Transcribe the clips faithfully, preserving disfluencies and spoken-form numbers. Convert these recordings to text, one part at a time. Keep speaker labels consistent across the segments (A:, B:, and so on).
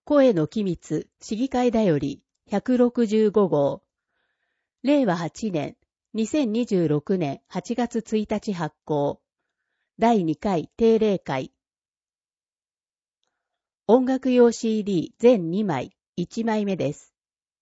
A: 声の機密市議会だよりひゃくろくじゅうご号。令和はちねん、にせんにじゅうろくねんはちがつついたち発行。だいにかい定例会。音楽用 シーディー 全にまい、いちまいめです。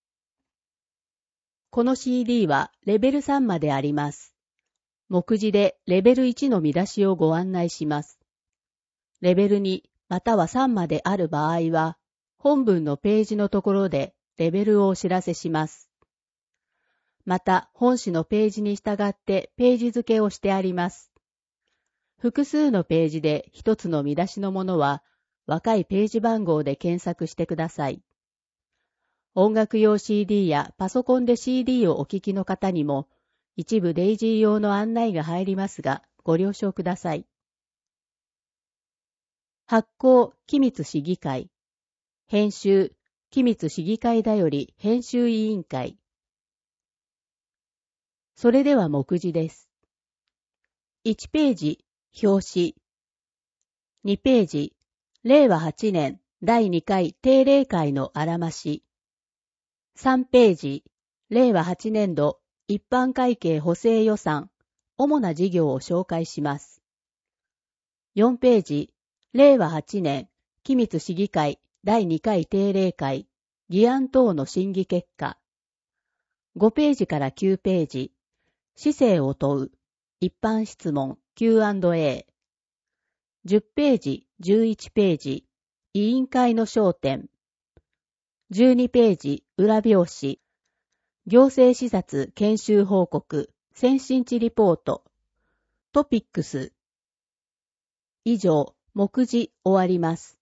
A: この シーディー はレベルさんまであります。目次でレベルいちの見出しをご案内します。レベルにまたはさんまである場合は、本文のページのところでレベルをお知らせします。また、本誌のページに従ってページ付けをしてあります。複数のページで一つの見出しのものは、若いページ番号で検索してください。音楽用 シーディー やパソコンで シーディー をお聞きの方にも、一部デイジー用の案内が入りますが、ご了承ください。発行、機密市議会。編集、機密市議会だより編集委員会。それでは目次です。いちページ、表紙。にページ、れいわはちねんだいにかい定例会のあらまし。さんページ、れいわはちねんど一般会計補正予算、主な事業を紹介します。よんページ、れいわはちねん機密市議会だいにかい定例会、議案等の審議結果。ごページからきゅうページ、市政を問う、一般質問 キューアンドエー。じゅっページ、じゅういちページ、委員会の焦点。じゅうにページ、裏表紙。行政視察研修報告、先進地リポート。トピックス。以上、目次終わります。